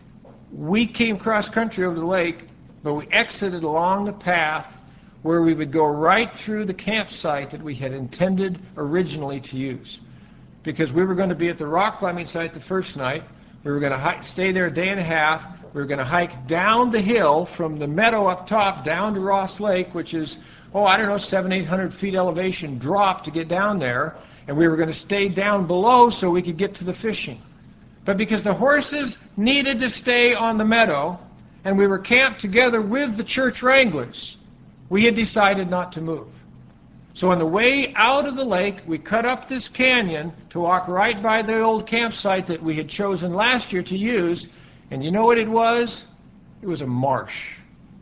We came cross country over the lake, but we exited along the path where we would go right through the campsite that we had intended originally to use. Because we were going to be at the rock climbing site the first night. We were going to hike, stay there a day and a half. We were going to hike down the hill from the meadow up top down to Ross Lake, which is, oh, I don't know, seven, eight hundred feet elevation drop to get down there. And we were going to stay down below so we could get to the fishing. But because the horses needed to stay on the meadow, and we were camped together with the church wranglers, we had decided not to move. So on the way out of the lake, we cut up this canyon to walk right by the old campsite that we had chosen last year to use. And you know what it was? It was a marsh.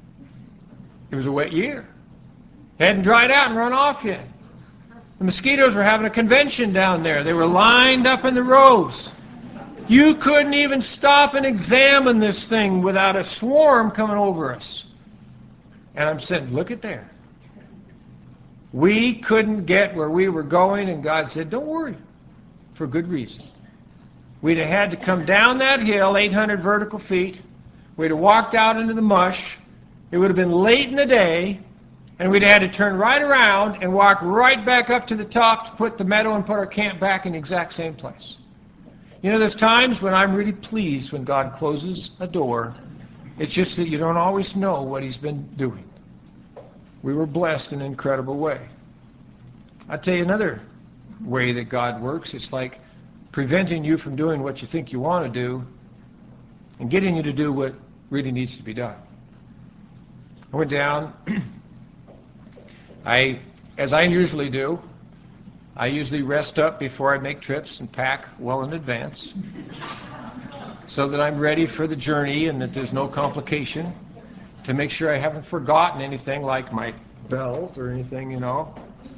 It was a wet year. It hadn't dried out and run off yet. The mosquitoes were having a convention down there. They were lined up in the rows. You couldn't even stop and examine this thing without a swarm coming over us. And I'm saying, look at there. We couldn't get where we were going, and God said, don't worry, for good reason. We'd have had to come down that hill, eight hundred vertical feet. We'd have walked out into the mush. It would have been late in the day, and we'd have had to turn right around and walk right back up to the top to put the meadow and put our camp back in the exact same place. You know, there's times when I'm really pleased when God closes a door. It's just that you don't always know what he's been doing. We were blessed in an incredible way. I'll tell you another way that God works. It's like preventing you from doing what you think you want to do and getting you to do what really needs to be done. I went down. I, as I usually do, I usually rest up before I make trips and pack well in advance so that I'm ready for the journey and that there's no complication, to make sure I haven't forgotten anything like my belt or anything, you know.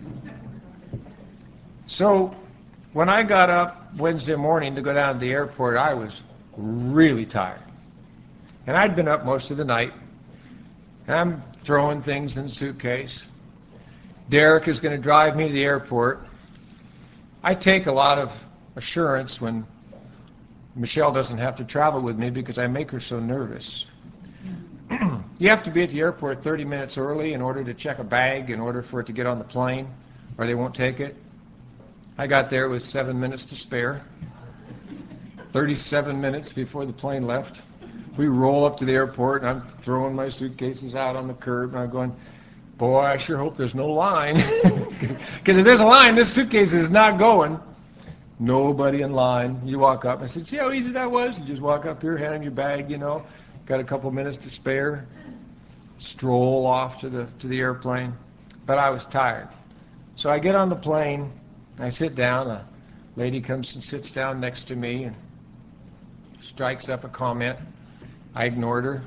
So when I got up Wednesday morning to go down to the airport, I was really tired. And I'd been up most of the night. And I'm throwing things in the suitcase. Derek is going to drive me to the airport. I take a lot of assurance when Michelle doesn't have to travel with me because I make her so nervous. You have to be at the airport thirty minutes early in order to check a bag, in order for it to get on the plane, or they won't take it. I got there with seven minutes to spare. thirty-seven minutes before the plane left. We roll up to the airport, and I'm throwing my suitcases out on the curb, and I'm going, boy, I sure hope there's no line. Because if there's a line, this suitcase is not going. Nobody in line. You walk up. I said, see how easy that was? You just walk up here, hand in your bag, you know, got a couple minutes to spare, stroll off to the to the airplane. But I was tired. So I get on the plane, I sit down, a lady comes and sits down next to me and strikes up a comment. I ignored her.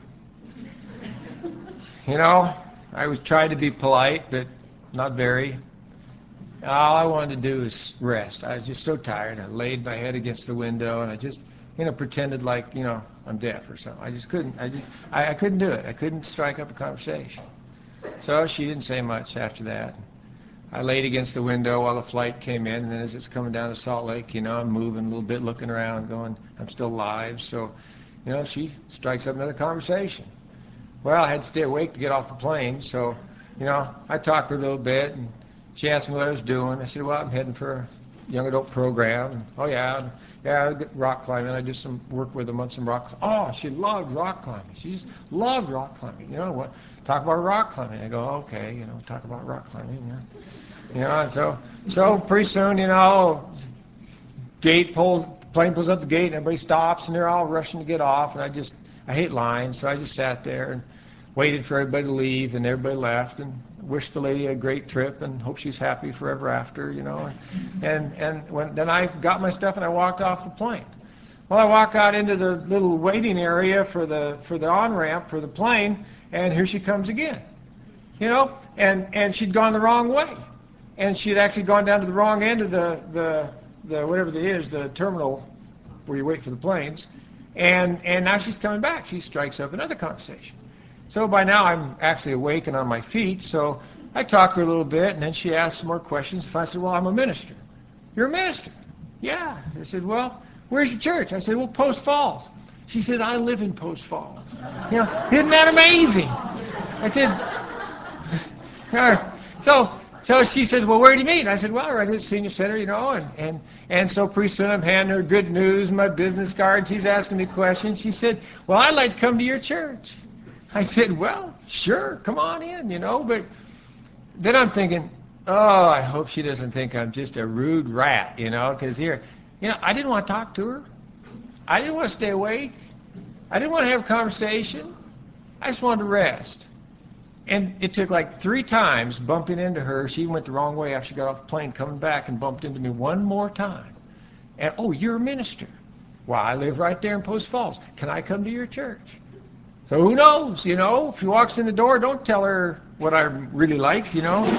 You know, I was trying to be polite, but not very. All I wanted to do was rest. I was just so tired. I laid my head against the window, and I just, you know, pretended like, you know, I'm deaf or something. I just couldn't. I just, I, I couldn't do it. I couldn't strike up a conversation. So she didn't say much after that. I laid against the window while the flight came in, and then as it's coming down to Salt Lake, you know, I'm moving a little bit, looking around, going, I'm still alive. So, you know, she strikes up another conversation. Well, I had to stay awake to get off the plane, so, you know, I talked to her a little bit, and she asked me what I was doing. I said, well, I'm heading for a young adult program. And, oh, yeah, yeah, I get rock climbing. I do some work with them on some rock climbing. Oh, she loved rock climbing. She just loved rock climbing. You know, what? Talk about rock climbing. I go, okay, you know, talk about rock climbing. You know, you know and so, so pretty soon, you know, gate pulls, plane pulls up the gate, and everybody stops, and they're all rushing to get off. And I just, I hate lines, so I just sat there and waited for everybody to leave, and everybody left, and wished the lady a great trip and hope she's happy forever after, you know. And and when then I got my stuff and I walked off the plane. Well, I walk out into the little waiting area for the for the on-ramp for the plane, and here she comes again. You know, and and she'd gone the wrong way. And she'd actually gone down to the wrong end of the the, the whatever it is, the terminal where you wait for the planes. And and now she's coming back. She strikes up another conversation. So by now I'm actually awake and on my feet, so I talk to her a little bit, and then she asked some more questions. If I said, well, I'm a minister. You're a minister? Yeah. I said, well, where's your church? I said, well, Post Falls. She said, I live in Post Falls. You know, isn't that amazing? I said, so so she said, well, where do you meet? I said, well, right at the senior center, you know, and, and, and so pretty soon I'm handing her good news, my business card. She's asking me questions. She said, well, I'd like to come to your church. I said, well, sure, come on in, you know, but then I'm thinking, oh, I hope she doesn't think I'm just a rude rat, you know, because here, you know, I didn't want to talk to her. I didn't want to stay awake. I didn't want to have a conversation. I just wanted to rest. And it took like three times bumping into her. She went the wrong way after she got off the plane, coming back and bumped into me one more time. And, oh, you're a minister. Well, I live right there in Post Falls. Can I come to your church? So who knows, you know, if she walks in the door, don't tell her what I really like, you know.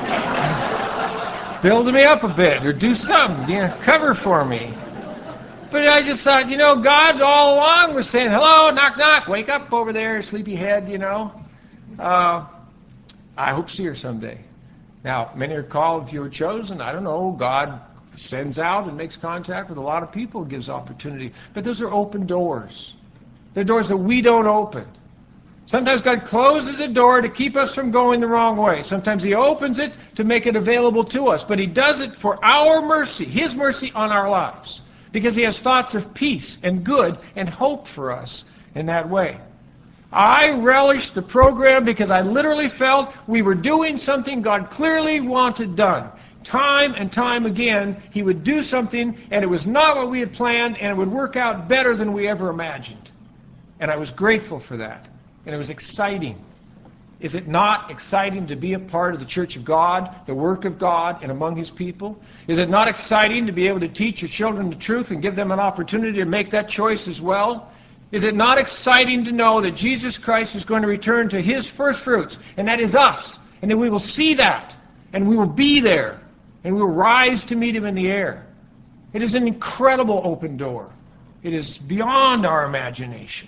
Build me up a bit or do something, you know, cover for me. But I just thought, you know, God all along was saying, hello, knock, knock, wake up over there, sleepyhead, you know. Uh, I hope to see her someday. Now, many are called, few are chosen. I don't know, God sends out and makes contact with a lot of people, gives opportunity. But those are open doors. They're doors that we don't open. Sometimes God closes a door to keep us from going the wrong way. Sometimes He opens it to make it available to us. But He does it for our mercy, His mercy on our lives. Because He has thoughts of peace and good and hope for us in that way. I relished the program because I literally felt we were doing something God clearly wanted done. Time and time again, He would do something, and it was not what we had planned, and it would work out better than we ever imagined. And I was grateful for that. And it was exciting. Is it not exciting to be a part of the Church of God, the work of God, and among His people? Is it not exciting to be able to teach your children the truth and give them an opportunity to make that choice as well? Is it not exciting to know that Jesus Christ is going to return to His first fruits, and that is us, and that we will see that, and we will be there, and we will rise to meet Him in the air? It is an incredible open door. It is beyond our imagination.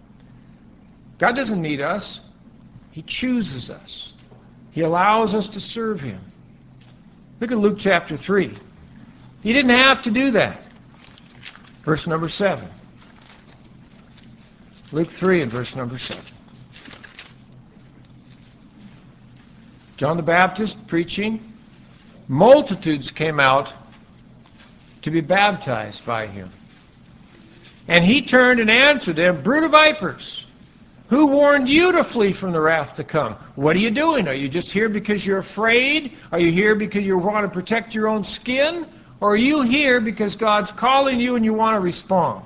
God doesn't need us. He chooses us. He allows us to serve Him. Look at Luke chapter three. He didn't have to do that. Verse number seven. Luke three and verse number seven. John the Baptist preaching. Multitudes came out to be baptized by him. And he turned and answered them, brood of vipers, who warned you to flee from the wrath to come? What are you doing? Are you just here because you're afraid? Are you here because you want to protect your own skin? Or are you here because God's calling you and you want to respond?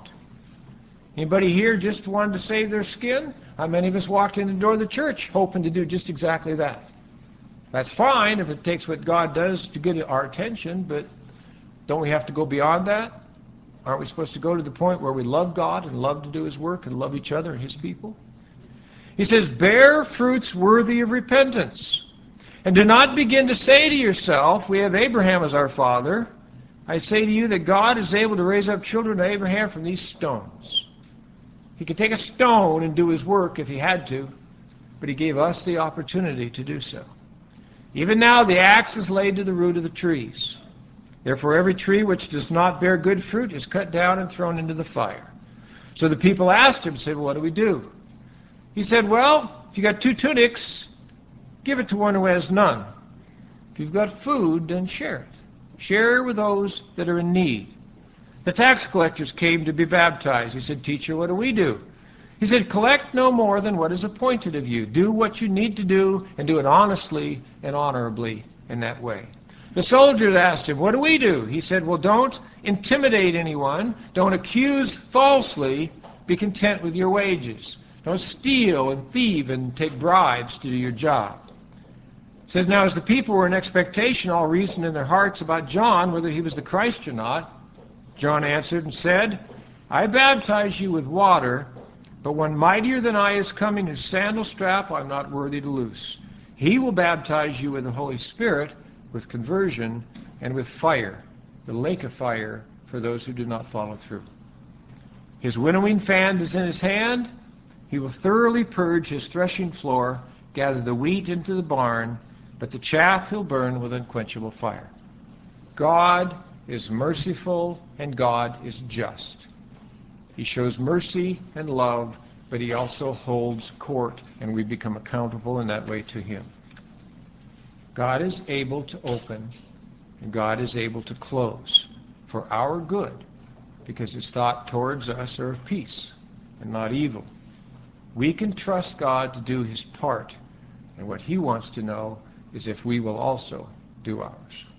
Anybody here just wanted to save their skin? How many of us walked in the door of the church hoping to do just exactly that? That's fine if it takes what God does to get our attention, but don't we have to go beyond that? Aren't we supposed to go to the point where we love God and love to do His work and love each other and His people? He says, bear fruits worthy of repentance. And do not begin to say to yourself, we have Abraham as our father. I say to you that God is able to raise up children to Abraham from these stones. He could take a stone and do His work if He had to, but He gave us the opportunity to do so. Even now the axe is laid to the root of the trees. Therefore every tree which does not bear good fruit is cut down and thrown into the fire. So the people asked Him, said, well, what do we do? He said, well, if you got two tunics, give it to one who has none. If you've got food, then share it. Share with those that are in need. The tax collectors came to be baptized. He said, teacher, what do we do? He said, collect no more than what is appointed of you. Do what you need to do, and do it honestly and honorably in that way. The soldiers asked him, what do we do? He said, well, don't intimidate anyone. Don't accuse falsely. Be content with your wages. Don't steal and thieve and take bribes to do your job. It says, now as the people were in expectation, all reasoned in their hearts about John, whether he was the Christ or not. John answered and said, I baptize you with water, but one mightier than I is coming, whose sandal strap I am not worthy to loose. He will baptize you with the Holy Spirit, with conversion, and with fire, the lake of fire for those who do not follow through. His winnowing fan is in his hand. He will thoroughly purge his threshing floor, gather the wheat into the barn, but the chaff he'll burn with unquenchable fire. God is merciful and God is just. He shows mercy and love, but He also holds court, and we become accountable in that way to Him. God is able to open, and God is able to close for our good, because His thought towards us are of peace and not evil. We can trust God to do His part, and what He wants to know is if we will also do ours.